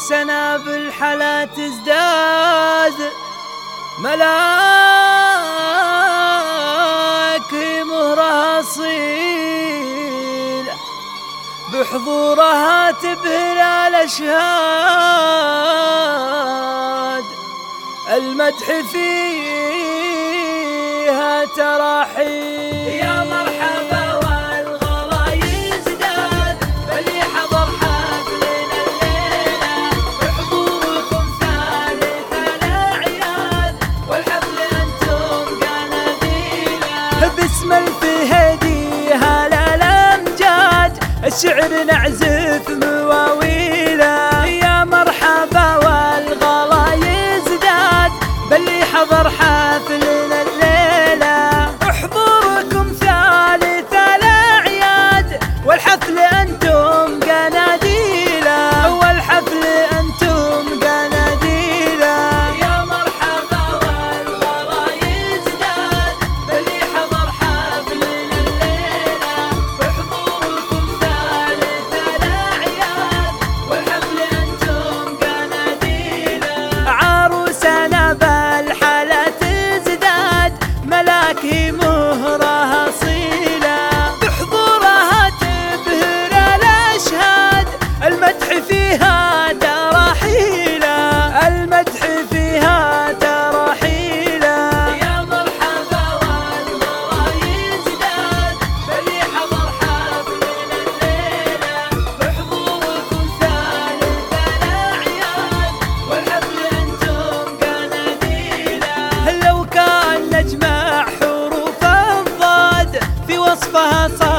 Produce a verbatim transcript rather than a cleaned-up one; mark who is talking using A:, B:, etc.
A: سنة بالحلا تزداد ملاك مهرها صيلة بحضورها تبهر الأشهاد المدح فيها تراحيل.
B: يا مرحبا والغلا يزداد بلي حضر حفلنا الليلة بحضوركم ثالث الأعياد والحفل أنتم قناديله
A: باسم الفهدي هلا الأمجاد الشعر نعزف مواويله. يا مرحبا والغلا يزداد بلي حضر حفلنا الليلة بحضوركم ثالث الأعياد والحفل أنتم قناديله والحفل أنتم قناديله.
B: يا مرحبا والغلا يزداد بلي حضر حفلنا الليلة بحضوركم ثالث الأعياد والحفل أنتم قناديله.
A: عروسنا بالحلا تزداد ملاكي مهرها صيلة بحضورها تبهر الأشهاد المدح فيها تراحيله المدح فيها تراحيله.
B: يا مرحبا والغلا يزداد بلي حضر حفلنا الليلة بحضوركم ثالث الأعياد والحفل أنتم قناديله.
A: لو كان نجمع حروف الضاد في وصفها صار